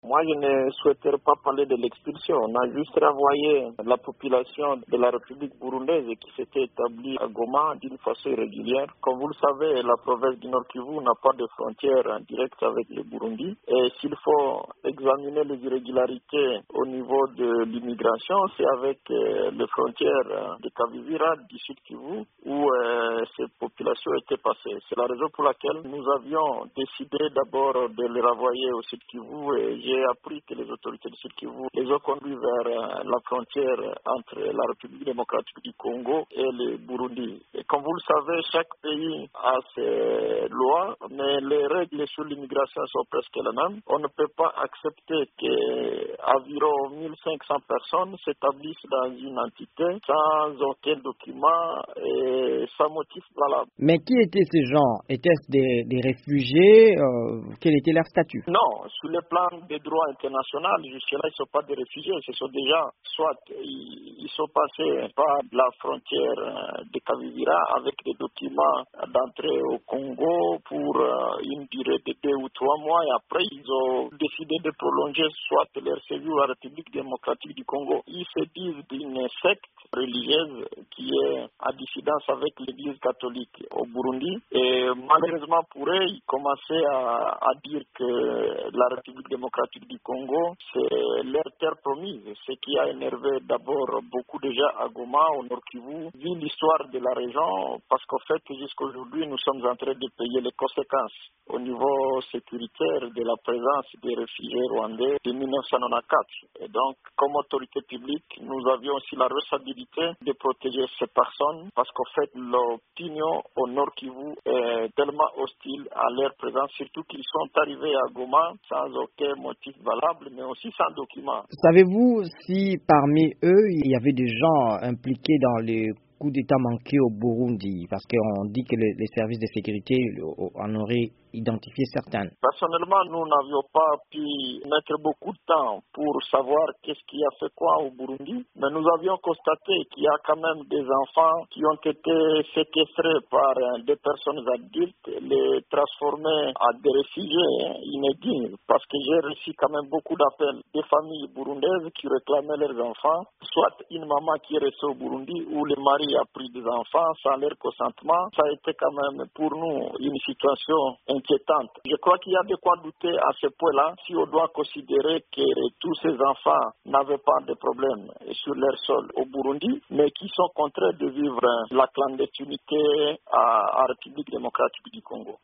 Moi, je ne souhaiterais pas parler de l'expulsion. On a juste renvoyé la population de la République burundaise qui s'était établie à Goma d'une façon irrégulière. Comme vous le savez, la province du Nord Kivu n'a pas de frontière directe avec le Burundi. Et s'il faut examiner les irrégularités au niveau de l'immigration, c'est avec les frontières de Kavivira, du Sud Kivu, où ces populations étaient passées. C'est la raison pour laquelle nous avions décidé d'abord de les renvoyer au Sud Kivu et j'ai appris que les autorités du Sud Kivu les ont conduits vers la frontière entre la République démocratique du Congo et le Burundi. Et comme vous le savez, chaque pays a ses lois, mais les règles sur l'immigration sont presque les mêmes. On ne peut pas accepter qu'environ 1500 personnes s'établissent dans une entité sans aucun document et sans motif valable. Mais qui étaient ces gens? Étaient-ce des réfugiés? Quel était leur statut? Non, sur le plan des droits internationaux, jusque-là, ils ne sont pas des réfugiés. Ce sont déjà, soit ils sont passés par la frontière de Kavivira avec des documents d'entrée au Congo pour une durée de 2 ou 3 mois et après, ils ont décidé de prolonger soit leur séjour à la République démocratique du Congo. Ils se disent d'une secte religieuse qui est en dissidence avec l'Église catholique au Burundi. Et malheureusement pour eux, ils commençaient à dire que la République démocratique du Congo, c'est leur terre promise, ce qui a énervé d'abord beaucoup de gens à Goma, au Nord Kivu, vu l'histoire de la région, parce qu'en fait, jusqu'à aujourd'hui, nous sommes en train de payer les conséquences au niveau sécuritaire de la présence des réfugiés rwandais de 1994. Et donc, comme autorité publique, nous avions aussi la responsabilité de protéger ces personnes, parce qu'en fait, l'opinion au Nord Kivu est tellement hostile à leur présence, surtout qu'ils sont arrivés à Goma sans aucun motif valable, mais aussi sans document. Savez-vous si parmi eux, il y avait des gens impliqués dans les coups d'État manqués au Burundi? Parce qu'on dit que les services de sécurité en auraient identifié certains. Personnellement, nous n'avions pas pu mettre beaucoup de temps pour savoir qu'est-ce qui a fait quoi au Burundi, mais nous avions constaté qu'il y a quand même des enfants qui ont été séquestrés par des personnes adultes, les transformés en des réfugiés inédits, parce que j'ai reçu quand même beaucoup d'appels des familles burundaises qui réclamaient leurs enfants, soit une maman qui est restée au Burundi où le mari a pris des enfants sans leur consentement. Ça a été quand même pour nous une situation inquiétante. Je crois qu'il y a de quoi douter à ce point-là si on doit considérer que tous ces enfants n'avaient pas de problème sur leur sol au Burundi, mais qui sont contraints de vivre la clandestinité à République démocratique du Congo.